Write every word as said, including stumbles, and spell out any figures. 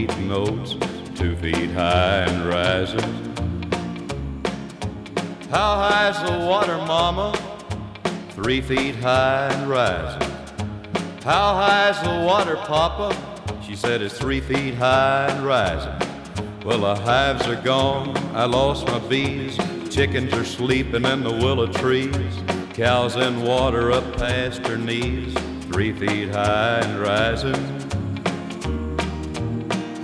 eating oats, two feet high and rising. How high's the water, mama? Three feet high and rising. How high's the water, papa? She said it's three feet high and rising. Well, the hives are gone, I lost my bees. Chickens are sleeping in the willow trees. Cows in water up past her knees. Three feet high and rising.